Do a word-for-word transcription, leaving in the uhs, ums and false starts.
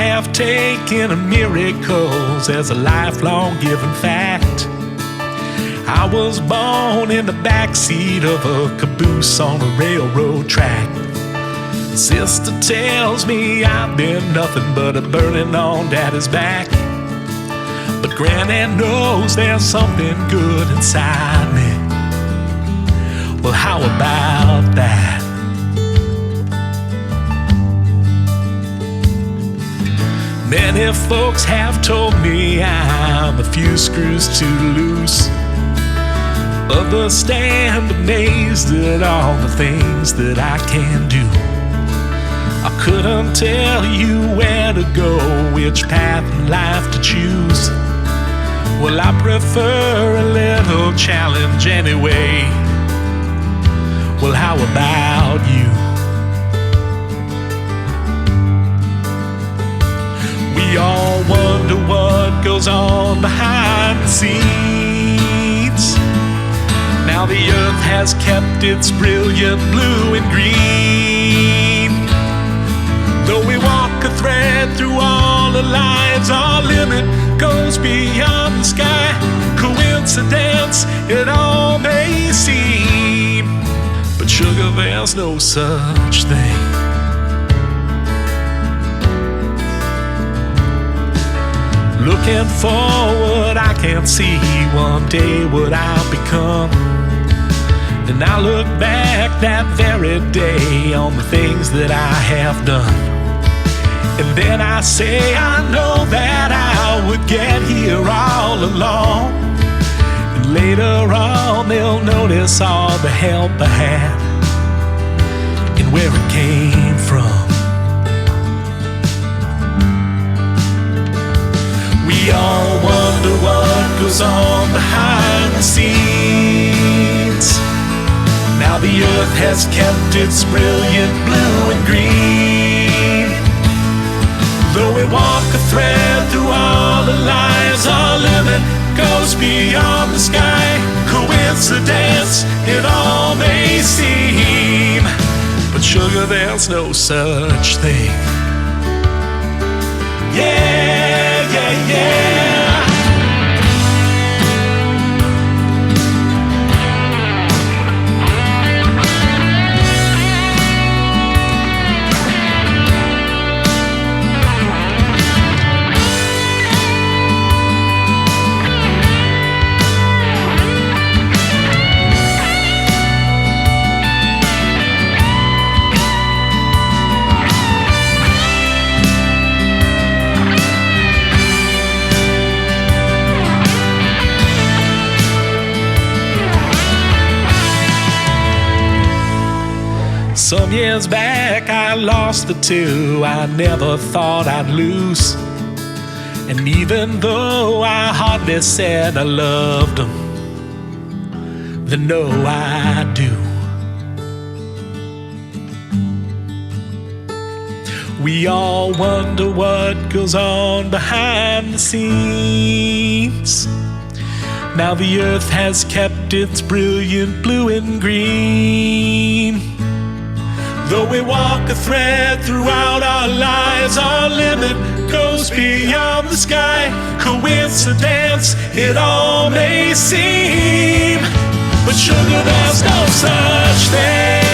have taken miracles as a lifelong given fact. I was born in the backseat of a caboose on a railroad track. Sister tells me I've been nothing but a burden on Daddy's back. But Granny knows there's something good inside me. Well, how about that? Many folks have told me I'm a few screws too loose. Others stand amazed at all the things that I can do. I couldn't tell you where to go, which path in life to choose. Well, I prefer a little challenge anyway. Well, how about you? We all wonder what goes on behind the scenes. Now the earth has kept its brilliant blue and green. Though we walk a thread through all our lives, our limit goes beyond the sky. Coincidence, it all may seem, but sugar, there's no such thing. Looking forward, I can see one day what I'll become. And I look back that very day on the things that I have done. And then I say I know that I would get here all along. And later on they'll notice all the help I had and where it came from. We all wonder what goes on behind the scenes. Now the earth has kept its brilliant blue and green. Though we walk a thread through all our lives, our limit goes beyond the sky. Coincidence, it all may seem, but sugar, there's no such thing. Yeah, yeah, yeah. Some years back I lost the two I never thought I'd lose. And even though I hardly said I loved them, they know I do. We all wonder what goes on behind the scenes. Now the earth has kept its brilliant blue and green. Though we walk a thread throughout our lives, our limit goes beyond the sky. Coincidence, it all may seem, but sugar, there's no such thing.